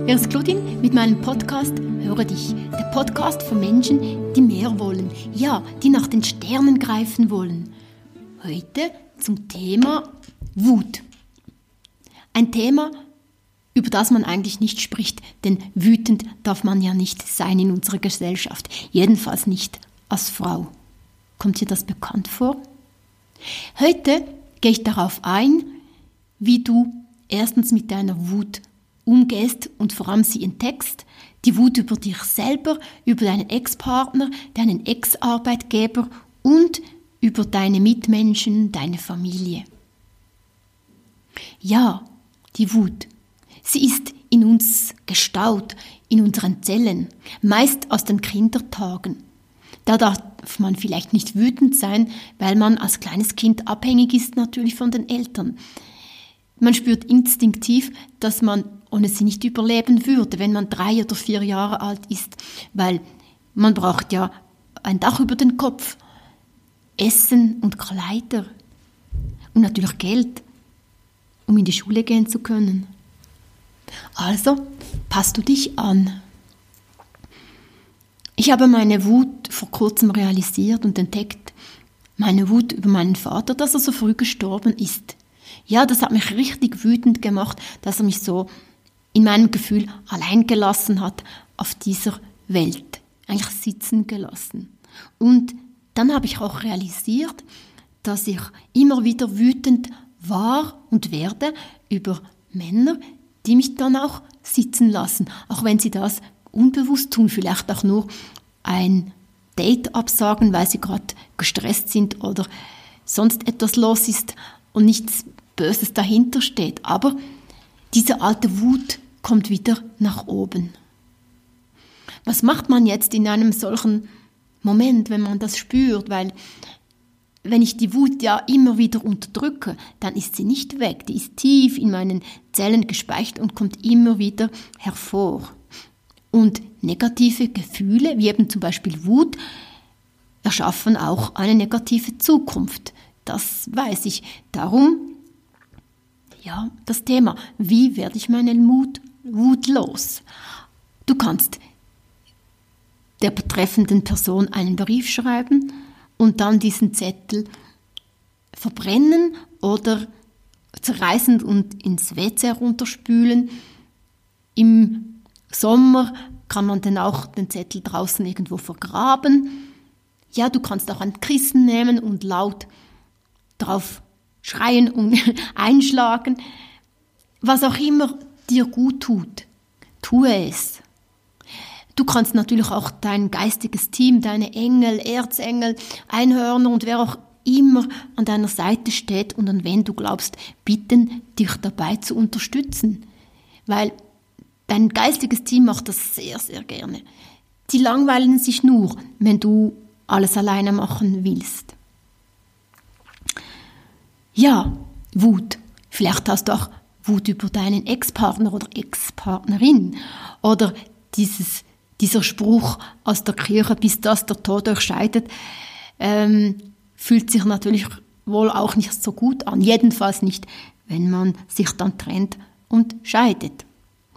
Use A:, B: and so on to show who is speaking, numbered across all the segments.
A: Hier ist Claudine mit meinem Podcast Höre dich. Der Podcast für Menschen, die mehr wollen. Ja, die nach den Sternen greifen wollen. Heute zum Thema Wut. Ein Thema, über das man eigentlich nicht spricht, denn wütend darf man ja nicht sein in unserer Gesellschaft. Jedenfalls nicht als Frau. Kommt dir das bekannt vor? Heute gehe ich darauf ein, wie du erstens mit deiner Wut umgehst und vor allem sie entdeckst, die Wut über dich selber, über deinen Ex-Partner, deinen Ex-Arbeitgeber und über deine Mitmenschen, deine Familie. Ja, die Wut, sie ist in uns gestaut, in unseren Zellen, meist aus den Kindertagen. Da darf man vielleicht nicht wütend sein, weil man als kleines Kind abhängig ist natürlich von den Eltern. Man spürt instinktiv, dass man ohne sie nicht überleben würde, wenn man 3 oder 4 Jahre alt ist, weil man braucht ja ein Dach über den Kopf, Essen und Kleider und natürlich Geld, um in die Schule gehen zu können. Also passt du dich an. Ich habe meine Wut vor kurzem realisiert und entdeckt, meine Wut über meinen Vater, dass er so früh gestorben ist. Ja, das hat mich richtig wütend gemacht, dass er mich so in meinem Gefühl allein gelassen hat auf dieser Welt, eigentlich sitzen gelassen. Und dann habe ich auch realisiert, dass ich immer wieder wütend war und werde über Männer, die mich dann auch sitzen lassen, auch wenn sie das unbewusst tun, vielleicht auch nur ein Date absagen, weil sie gerade gestresst sind oder sonst etwas los ist und nichts Böses dahinter steht. Aber diese alte Wut kommt wieder nach oben. Was macht man jetzt in einem solchen Moment, wenn man das spürt? Weil wenn ich die Wut ja immer wieder unterdrücke, dann ist sie nicht weg. Die ist tief in meinen Zellen gespeichert und kommt immer wieder hervor. Und negative Gefühle, wie eben zum Beispiel Wut, erschaffen auch eine negative Zukunft. Das weiß ich. Darum, ja, das Thema, wie werde ich meine Wut los? Du kannst der betreffenden Person einen Brief schreiben und dann diesen Zettel verbrennen oder zerreißen und ins WC runterspülen. Im Sommer kann man dann auch den Zettel draußen irgendwo vergraben. Ja, du kannst auch ein Kissen nehmen und laut drauf schreien und einschlagen. Was auch immer dir gut tut, tue es. Du kannst natürlich auch dein geistiges Team, deine Engel, Erzengel, Einhörner und wer auch immer an deiner Seite steht und an wen du glaubst, bitten, dich dabei zu unterstützen. Weil dein geistiges Team macht das sehr, sehr gerne. Die langweilen sich nur, wenn du alles alleine machen willst. Ja, Wut. Vielleicht hast du auch Wut über deinen Ex-Partner oder Ex-Partnerin. Oder dieser Spruch aus der Kirche, bis das der Tod euch scheidet, fühlt sich natürlich wohl auch nicht so gut an. Jedenfalls nicht, wenn man sich dann trennt und scheidet.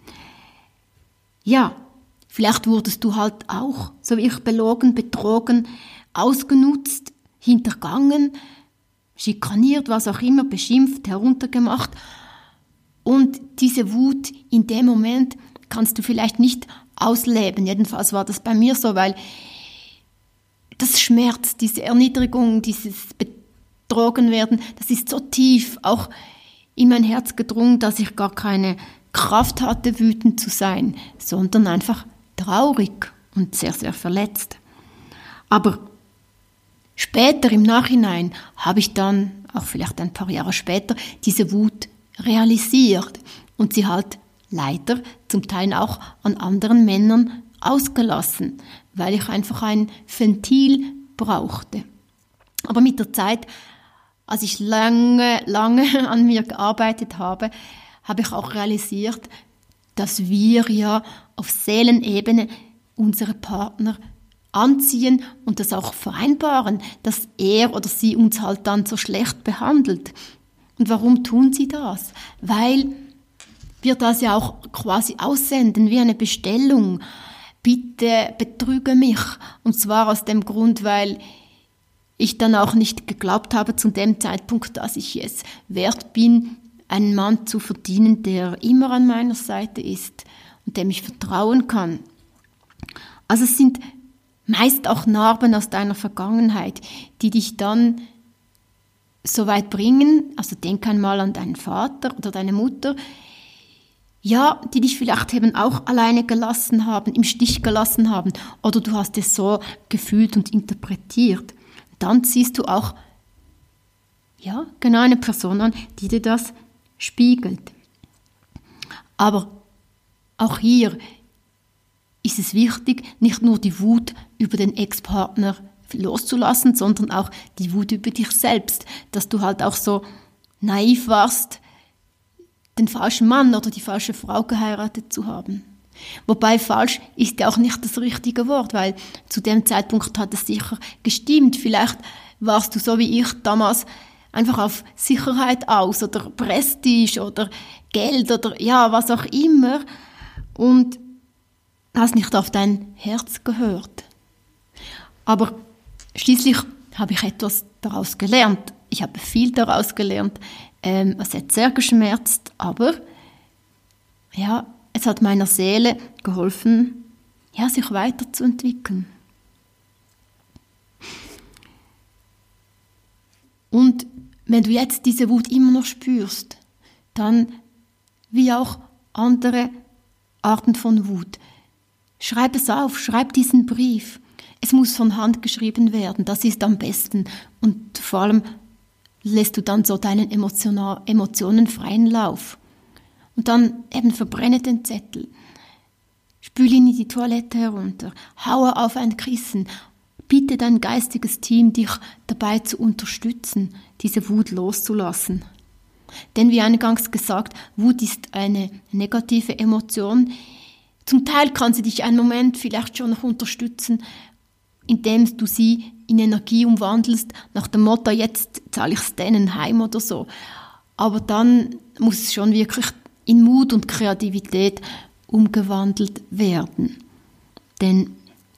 A: Ja, vielleicht wurdest du halt auch, so wie ich, belogen, betrogen, ausgenutzt, hintergangen, schikaniert, was auch immer, beschimpft, heruntergemacht. Und diese Wut in dem Moment kannst du vielleicht nicht ausleben. Jedenfalls war das bei mir so, weil das schmerzt, diese Erniedrigung, dieses Betrogenwerden, das ist so tief auch in mein Herz gedrungen, dass ich gar keine Kraft hatte, wütend zu sein, sondern einfach traurig und sehr, sehr verletzt. Aber später im Nachhinein habe ich dann, auch vielleicht ein paar Jahre später, diese Wut realisiert und sie halt leider zum Teil auch an anderen Männern ausgelassen, weil ich einfach ein Ventil brauchte. Aber mit der Zeit, als ich lange an mir gearbeitet habe, habe ich auch realisiert, dass wir ja auf Seelenebene unsere Partner anziehen und das auch vereinbaren, dass er oder sie uns halt dann so schlecht behandelt. Und warum tun sie das? Weil wird das ja auch quasi aussenden, wie eine Bestellung. Bitte betrüge mich. Und zwar aus dem Grund, weil ich dann auch nicht geglaubt habe zu dem Zeitpunkt, dass ich es wert bin, einen Mann zu verdienen, der immer an meiner Seite ist und dem ich vertrauen kann. Also es sind meist auch Narben aus deiner Vergangenheit, die dich dann so weit bringen, also denk einmal an deinen Vater oder deine Mutter, ja, die dich vielleicht eben auch alleine gelassen haben, im Stich gelassen haben, oder du hast es so gefühlt und interpretiert. Dann siehst du auch, ja, genau eine Person an, die dir das spiegelt. Aber auch hier ist es wichtig, nicht nur die Wut über den Ex-Partner loszulassen, sondern auch die Wut über dich selbst, dass du halt auch so naiv warst, den falschen Mann oder die falsche Frau geheiratet zu haben. Wobei falsch ist ja auch nicht das richtige Wort, weil zu dem Zeitpunkt hat es sicher gestimmt. Vielleicht warst du so wie ich damals einfach auf Sicherheit aus oder Prestige oder Geld oder ja, was auch immer und hast nicht auf dein Herz gehört. Aber schließlich habe ich etwas daraus gelernt. Ich habe viel daraus gelernt. Es hat sehr geschmerzt, aber ja, es hat meiner Seele geholfen, ja, sich weiterzuentwickeln. Und wenn du jetzt diese Wut immer noch spürst, dann wie auch andere Arten von Wut, schreib es auf, schreib diesen Brief. Es muss von Hand geschrieben werden, das ist am besten. Und vor allem lässt du dann so deinen Emotionen freien Lauf. Und dann eben verbrenne den Zettel. Spül ihn in die Toilette herunter. Haue auf ein Kissen. Bitte dein geistiges Team, dich dabei zu unterstützen, diese Wut loszulassen. Denn wie eingangs gesagt, Wut ist eine negative Emotion. Zum Teil kann sie dich einen Moment vielleicht schon noch unterstützen, indem du sie in Energie umwandelst, nach dem Motto, jetzt zahle ich es denen heim oder so. Aber dann muss es schon wirklich in Mut und Kreativität umgewandelt werden. Denn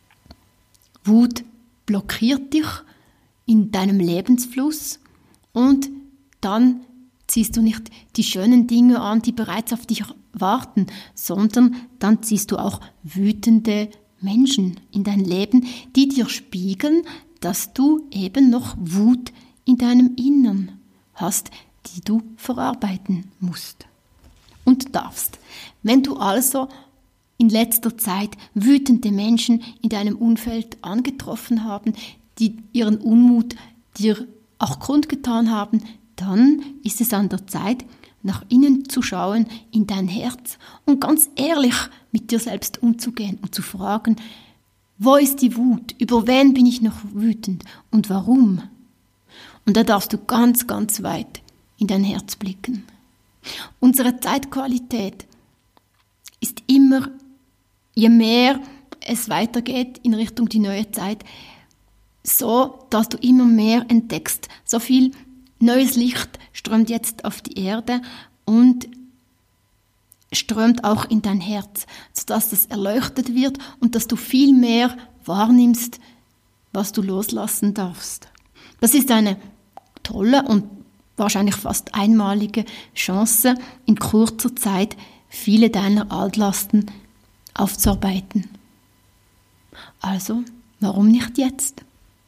A: Wut blockiert dich in deinem Lebensfluss und dann ziehst du nicht die schönen Dinge an, die bereits auf dich warten, sondern dann ziehst du auch wütende Menschen in dein Leben, die dir spiegeln, dass du eben noch Wut in deinem Innern hast, die du verarbeiten musst und darfst. Wenn du also in letzter Zeit wütende Menschen in deinem Umfeld angetroffen haben, die ihren Unmut dir auch kundgetan haben, dann ist es an der Zeit, nach innen zu schauen, in dein Herz und ganz ehrlich mit dir selbst umzugehen und zu fragen, wo ist die Wut? Über wen bin ich noch wütend? Und warum? Und da darfst du ganz, ganz weit in dein Herz blicken. Unsere Zeitqualität ist immer, je mehr es weitergeht in Richtung die neue Zeit, so, dass du immer mehr entdeckst. So viel neues Licht strömt jetzt auf die Erde und strömt auch in dein Herz, sodass das erleuchtet wird und dass du viel mehr wahrnimmst, was du loslassen darfst. Das ist eine tolle und wahrscheinlich fast einmalige Chance, in kurzer Zeit viele deiner Altlasten aufzuarbeiten. Also, warum nicht jetzt?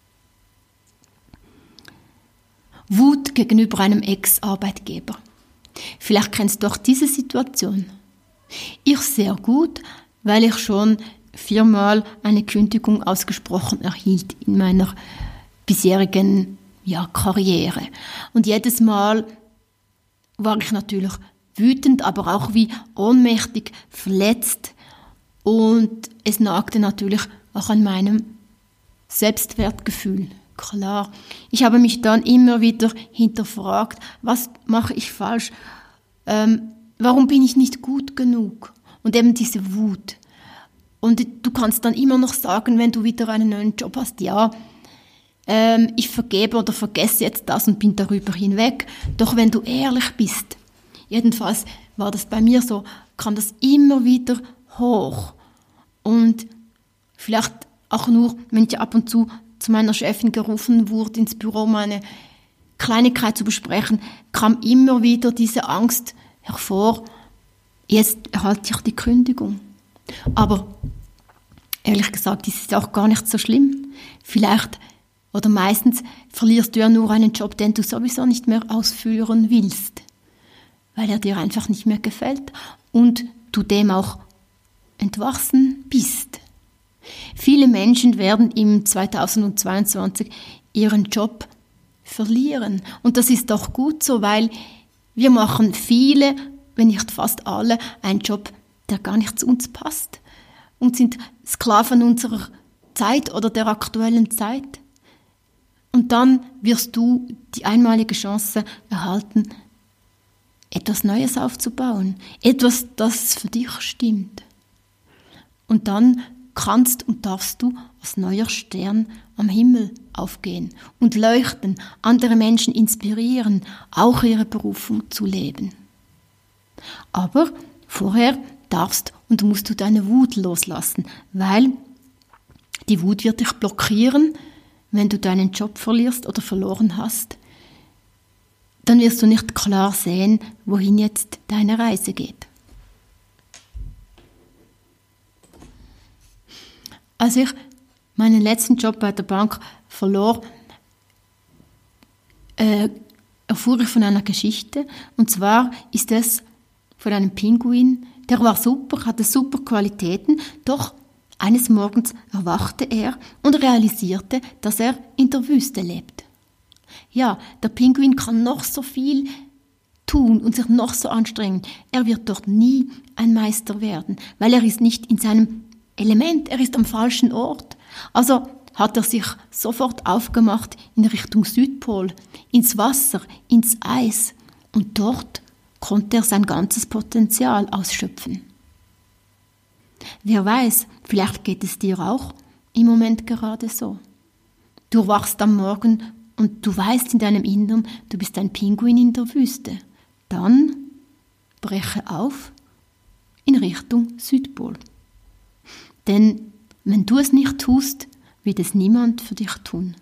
A: Wut gegenüber einem Ex-Arbeitgeber. Vielleicht kennst du auch diese Situation. Ich sehr gut, weil ich schon 4-mal eine Kündigung ausgesprochen erhielt in meiner bisherigen Karriere. Und jedes Mal war ich natürlich wütend, aber auch wie ohnmächtig, verletzt. Und es nagte natürlich auch an meinem Selbstwertgefühl. Klar, ich habe mich dann immer wieder hinterfragt, was mache ich falsch? Warum bin ich nicht gut genug? Und eben diese Wut. Und du kannst dann immer noch sagen, wenn du wieder einen neuen Job hast, ja, ich vergebe oder vergesse jetzt das und bin darüber hinweg. Doch wenn du ehrlich bist, jedenfalls war das bei mir so, kam das immer wieder hoch. Und vielleicht auch nur, wenn ich ab und zu meiner Chefin gerufen wurde, ins Büro meine Kleinigkeit zu besprechen, kam immer wieder diese Angst hervor, jetzt erhalte ich die Kündigung. Aber ehrlich gesagt, das ist auch gar nicht so schlimm. Vielleicht oder meistens verlierst du ja nur einen Job, den du sowieso nicht mehr ausführen willst, weil er dir einfach nicht mehr gefällt und du dem auch entwachsen bist. Viele Menschen werden im 2022 ihren Job verlieren. Und das ist doch gut so, weil wir machen viele, wenn nicht fast alle, einen Job, der gar nicht zu uns passt und sind Sklaven unserer Zeit oder der aktuellen Zeit. Und dann wirst du die einmalige Chance erhalten, etwas Neues aufzubauen, etwas, das für dich stimmt. Und dann kannst und darfst du als neuer Stern am Himmel aufgehen und leuchten, andere Menschen inspirieren, auch ihre Berufung zu leben. Aber vorher darfst und musst du deine Wut loslassen, weil die Wut wird dich blockieren, wenn du deinen Job verlierst oder verloren hast. Dann wirst du nicht klar sehen, wohin jetzt deine Reise geht. Als ich meinen letzten Job bei der Bank verlor, erfuhr ich von einer Geschichte. Und zwar ist es von einem Pinguin, der war super, hatte super Qualitäten, doch eines Morgens erwachte er und realisierte, dass er in der Wüste lebt. Ja, der Pinguin kann noch so viel tun und sich noch so anstrengen. Er wird dort nie ein Meister werden, weil er ist nicht in seinem Element, er ist am falschen Ort. Also hat er sich sofort aufgemacht in Richtung Südpol, ins Wasser, ins Eis. Und dort konnte er sein ganzes Potenzial ausschöpfen. Wer weiß, vielleicht geht es dir auch im Moment gerade so. Du wachst am Morgen und du weißt in deinem Innern, du bist ein Pinguin in der Wüste. Dann breche auf in Richtung Südpol. Denn wenn du es nicht tust, wird es niemand für dich tun.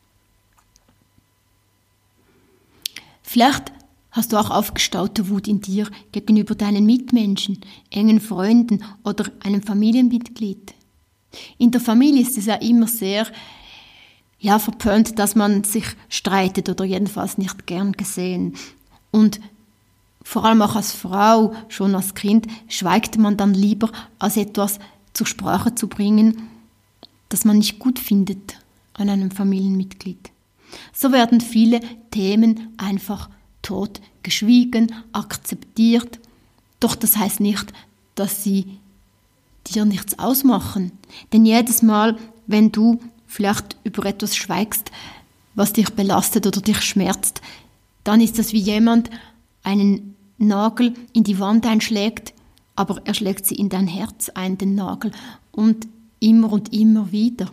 A: Vielleicht hast du auch aufgestaute Wut in dir gegenüber deinen Mitmenschen, engen Freunden oder einem Familienmitglied. In der Familie ist es ja immer sehr verpönt, dass man sich streitet oder jedenfalls nicht gern gesehen. Und vor allem auch als Frau, schon als Kind, schweigt man dann lieber, als etwas zur Sprache zu bringen, das man nicht gut findet an einem Familienmitglied. So werden viele Themen einfach totgeschwiegen, akzeptiert. Doch das heißt nicht, dass sie dir nichts ausmachen. Denn jedes Mal, wenn du vielleicht über etwas schweigst, was dich belastet oder dich schmerzt, dann ist das wie jemand einen Nagel in die Wand einschlägt, aber er schlägt sie in dein Herz ein, den Nagel, und immer wieder.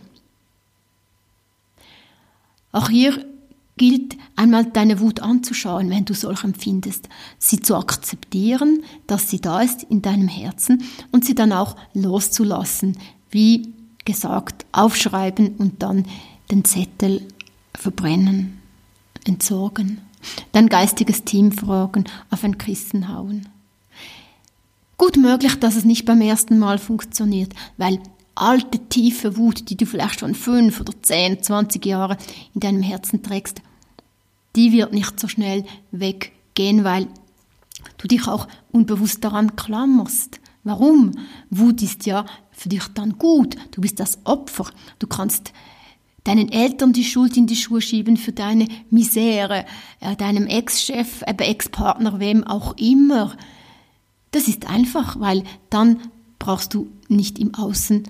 A: Auch hier gilt einmal deine Wut anzuschauen, wenn du solch empfindest, sie zu akzeptieren, dass sie da ist in deinem Herzen und sie dann auch loszulassen, wie gesagt, aufschreiben und dann den Zettel verbrennen, entsorgen, dein geistiges Team fragen, auf ein Kissen hauen. Gut möglich, dass es nicht beim ersten Mal funktioniert, weil alte, tiefe Wut, die du vielleicht schon 5 oder 10, 20 Jahre in deinem Herzen trägst, die wird nicht so schnell weggehen, weil du dich auch unbewusst daran klammerst. Warum? Wut ist ja für dich dann gut. Du bist das Opfer. Du kannst deinen Eltern die Schuld in die Schuhe schieben für deine Misere, deinem Ex-Chef, Ex-Partner, wem auch immer. Das ist einfach, weil dann brauchst du nicht im Außen,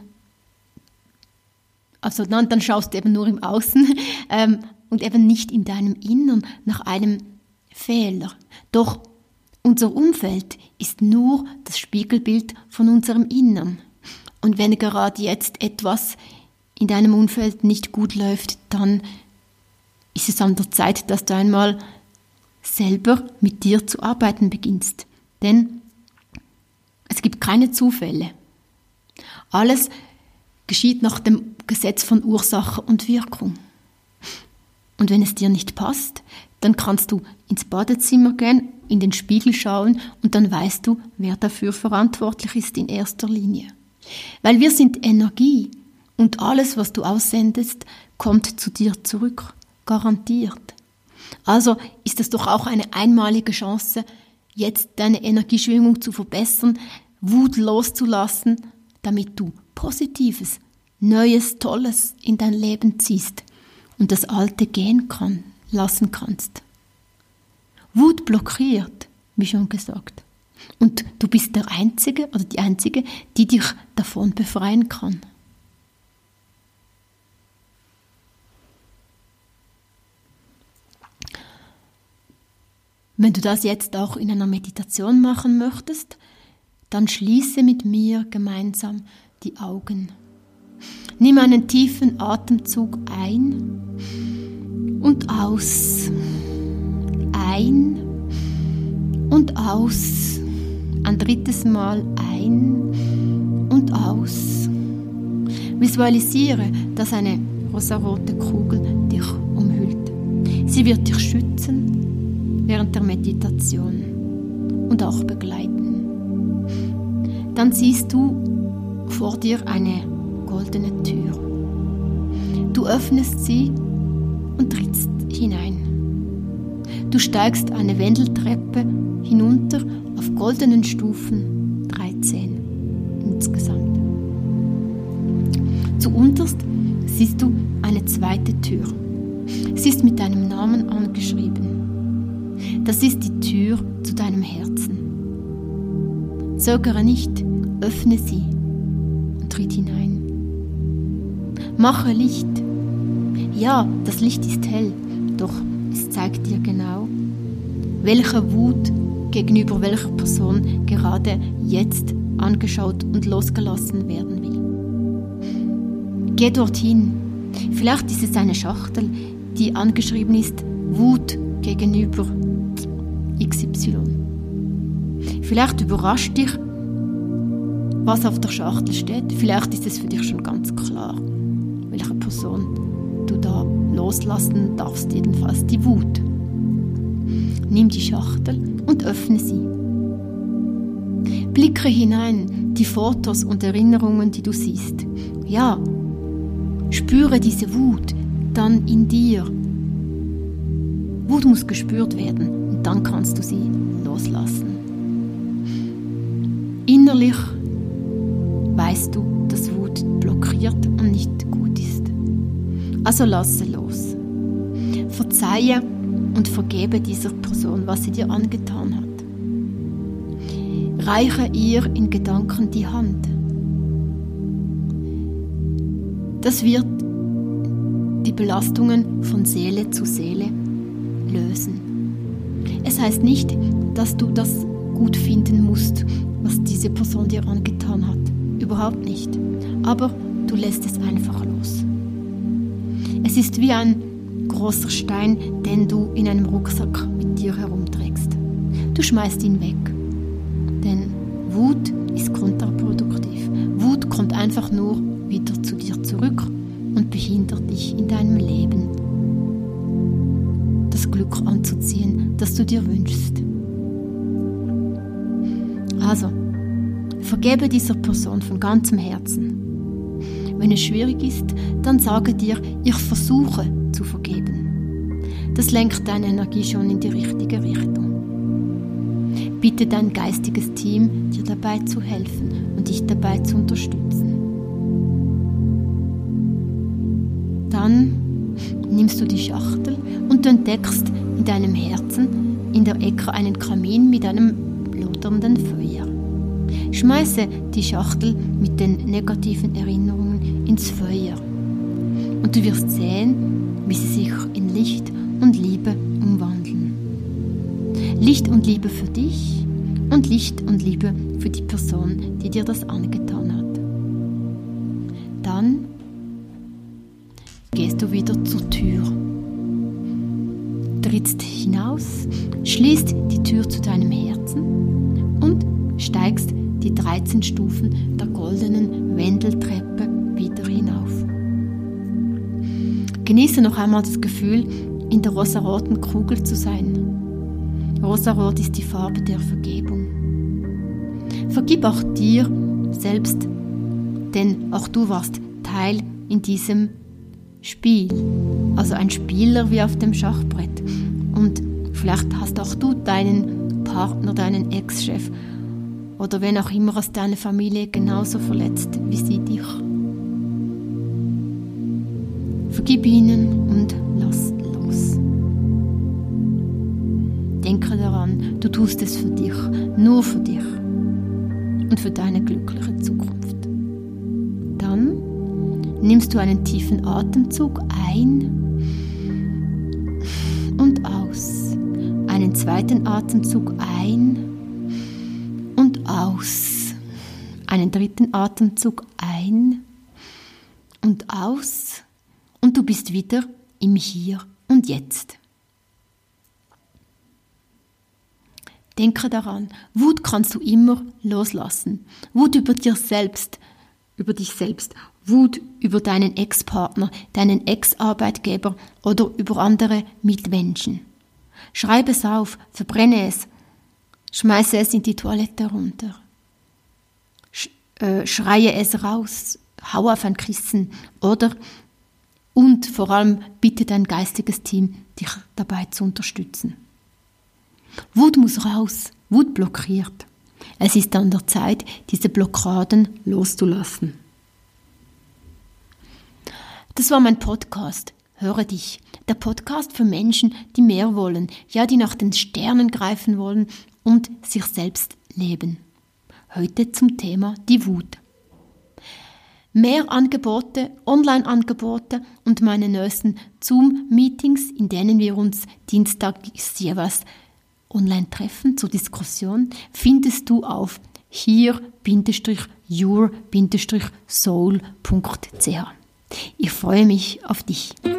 A: also dann schaust du eben nur im Außen und eben nicht in deinem Innern nach einem Fehler. Doch unser Umfeld ist nur das Spiegelbild von unserem Innern. Und wenn gerade jetzt etwas in deinem Umfeld nicht gut läuft, dann ist es an der Zeit, dass du einmal selber mit dir zu arbeiten beginnst. Denn es gibt keine Zufälle. Alles geschieht nach dem Gesetz von Ursache und Wirkung. Und wenn es dir nicht passt, dann kannst du ins Badezimmer gehen, in den Spiegel schauen und dann weißt du, wer dafür verantwortlich ist in erster Linie. Weil wir sind Energie und alles, was du aussendest, kommt zu dir zurück, garantiert. Also ist es doch auch eine einmalige Chance, jetzt deine Energieschwingung zu verbessern, Wut loszulassen, damit du Positives, Neues, Tolles in dein Leben ziehst und das Alte gehen lassen kannst. Wut blockiert, wie schon gesagt. Und du bist der Einzige oder die Einzige, die dich davon befreien kann. Wenn du das jetzt auch in einer Meditation machen möchtest, dann schließe mit mir gemeinsam die Augen. Nimm einen tiefen Atemzug ein und aus. Ein und aus. Ein drittes Mal ein und aus. Visualisiere, dass eine rosarote Kugel dich umhüllt. Sie wird dich schützen während der Meditation und auch begleiten. Dann siehst du vor dir eine goldene Tür. Du öffnest sie und trittst hinein. Du steigst eine Wendeltreppe hinunter auf goldenen Stufen, 13 insgesamt. Zuunterst siehst du eine zweite Tür. Sie ist mit deinem Namen angeschrieben. Das ist die Tür zu deinem Herzen. Zögere nicht, öffne sie und tritt hinein. Mache Licht. Ja, das Licht ist hell, doch es zeigt dir genau, welche Wut gegenüber welcher Person gerade jetzt angeschaut und losgelassen werden will. Geh dorthin. Vielleicht ist es eine Schachtel, die angeschrieben ist Wut gegenüber XY. Vielleicht überrascht dich, was auf der Schachtel steht. Vielleicht ist es für dich schon ganz klar, welche Person du da loslassen darfst, jedenfalls die Wut. Nimm die Schachtel und öffne sie. Blicke hinein, die Fotos und Erinnerungen, die du siehst. Ja, spüre diese Wut dann in dir. Wut muss gespürt werden und dann kannst du sie loslassen. Innerlich weißt du, dass Wut blockiert und nicht gut ist. Also lasse los. Verzeihe und vergebe dieser Person, was sie dir angetan hat. Reiche ihr in Gedanken die Hand. Das wird die Belastungen von Seele zu Seele lösen. Es heißt nicht, dass du das gut finden musst, was diese Person dir angetan hat. Überhaupt nicht. Aber du lässt es einfach los. Es ist wie ein großer Stein, den du in einem Rucksack mit dir herumträgst. Du schmeißt ihn weg. Denn Wut ist kontraproduktiv. Wut kommt einfach nur wieder zu dir zurück und behindert dich in deinem Leben, das Glück anzuziehen, das du dir wünschst. Also, vergebe dieser Person von ganzem Herzen. Wenn es schwierig ist, dann sage dir, ich versuche zu vergeben. Das lenkt deine Energie schon in die richtige Richtung. Bitte dein geistiges Team, dir dabei zu helfen und dich dabei zu unterstützen. Dann nimmst du die Schachtel und du entdeckst in deinem Herzen in der Ecke einen Kamin mit einem lodernden Feuer. Schmeiße die Schachtel mit den negativen Erinnerungen ins Feuer und du wirst sehen, wie sie sich in Licht und Liebe umwandeln. Licht und Liebe für dich und Licht und Liebe für die Person, die dir das angetan hat. Dann gehst du wieder zur Tür, trittst hinaus, schließt die Tür zu deinem Herzen steigst die 13 Stufen der goldenen Wendeltreppe wieder hinauf. Genieße noch einmal das Gefühl, in der rosaroten Kugel zu sein. Rosarot ist die Farbe der Vergebung. Vergib auch dir selbst, denn auch du warst Teil in diesem Spiel. Also ein Spieler wie auf dem Schachbrett. Und vielleicht hast auch du deinen Partner, deinen Ex-Chef oder wen auch immer aus deiner Familie genauso verletzt wie sie dich. Vergib ihnen und lass los. Denke daran, du tust es für dich, nur für dich und für deine glückliche Zukunft. Dann nimmst du einen tiefen Atemzug ein und aus. Einen zweiten Atemzug ein und aus. Einen dritten Atemzug ein und aus. Und du bist wieder im Hier und Jetzt. Denke daran, Wut kannst du immer loslassen. Wut über dich selbst, Wut über deinen Ex-Partner, deinen Ex-Arbeitgeber oder über andere Mitmenschen. Schreibe es auf, verbrenne es, schmeiße es in die Toilette runter. Schreie es raus, hau auf ein Kissen und vor allem bitte dein geistiges Team, dich dabei zu unterstützen. Wut muss raus, Wut blockiert. Es ist an der Zeit, diese Blockaden loszulassen. Das war mein Podcast. Höre dich. Der Podcast für Menschen, die mehr wollen, ja, die nach den Sternen greifen wollen und sich selbst leben. Heute zum Thema die Wut. Mehr Angebote, Online-Angebote und meine neuesten Zoom-Meetings, in denen wir uns dienstags jeweils online treffen zur Diskussion, findest du auf hier-your-soul.ch. Ich freue mich auf dich.